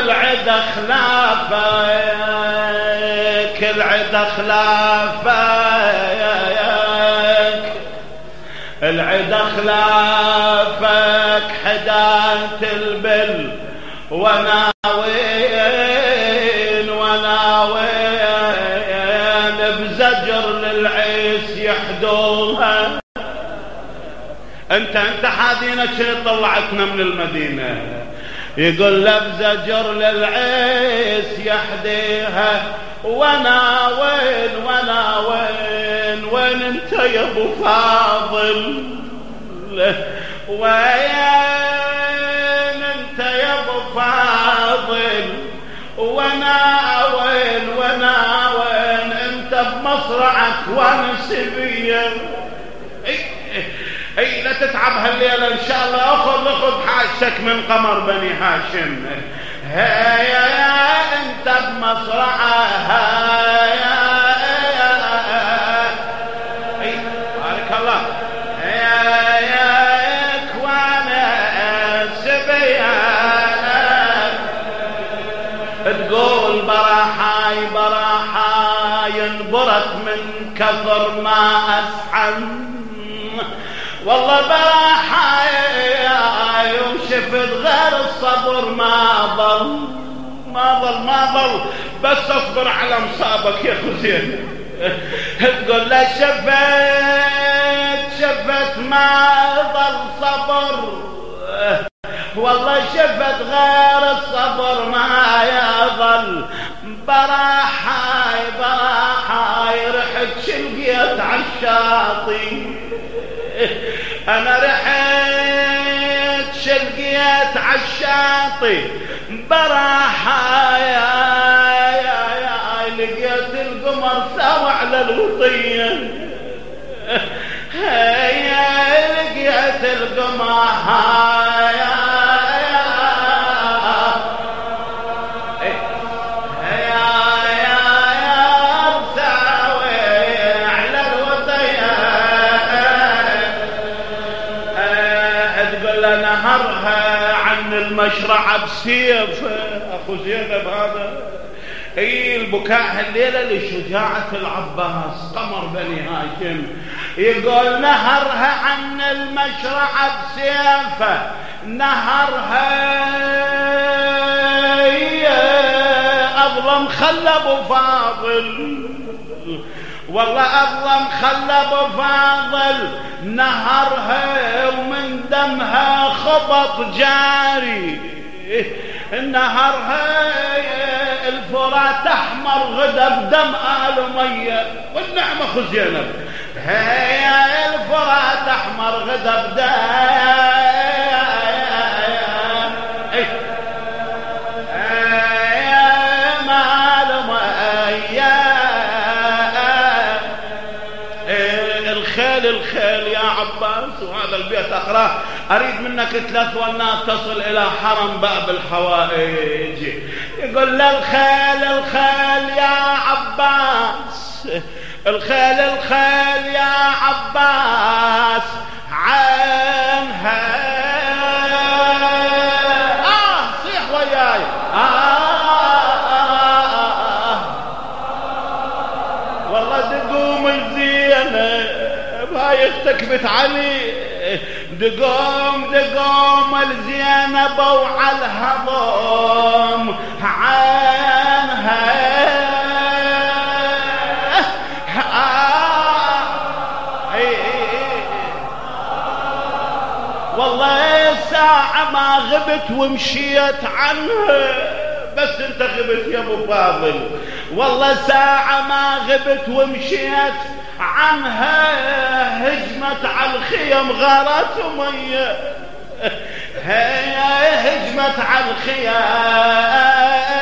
العدا خلافك، العدا خلافك، العدا خلافك حداة البل وانا وين وانا وين بزجر للعيس يحدوها. انت حادينا شي طلعتنا من المدينة، يقول له بزجر للعيس يحديها وانا وين وانا وين وين انت يا ابو فاضل، وين انت يا ابو فاضل وانا وين وانا وين انت بمصرعك وانا سبيه. اي لا تتعب هالليله ان شاء الله، اخذ حاجتك من قمر بني هاشم. هيا انت بمصرعه، اي بارك الله، هياك وانا سبيا تقول براحاي براحاي انبرت من كثر ما اسحن، والله براحاي وشفت غير الصبر ما ضل بس اصبر على مصابك يا خزين. تقول له شفت ما ضل صبر، والله شفت غير الصبر ما يظل، براحاي رحت شلقيت عالشاطئ، انا رحت شلقيت عالشاطئ براحاي لقيت القمر ساوى على الوطية، لقيت القمر نهرها عن المشرع بسيف. اخو زينب هذا اي البكاء هالليله لشجاعه العباس قمر بني هاشم، يقول نهرها عن المشرع بسيفه، نهرها اظلم خلى ابو فاضل، والله أظلم خلى ابو فاضل، نهرها ومن دمها خبط جاري، نهرها الفرات احمر غدا بدم آل أمية، والنعمة خو زينب، هي الفرات احمر غدا بدم الخيل يا عباس. وهذا البيت أقرأ أريد منك 3 ونات تصل إلى حرم باب الحوائج. يقول له الخيل يا عباس، الخيل يا عباس عنها صيح وياي والله تقوم الزينة هاي اختك بنت علي، دقوم الزينب وعلى الهضم عنها والله ساعة ما غبت ومشيت عنها، بس انت غبت يا ابو فاضل، والله ساعة ما غبت ومشيت عنها، هجمت على الخيم غارت أمية، هي هجمت على الخيم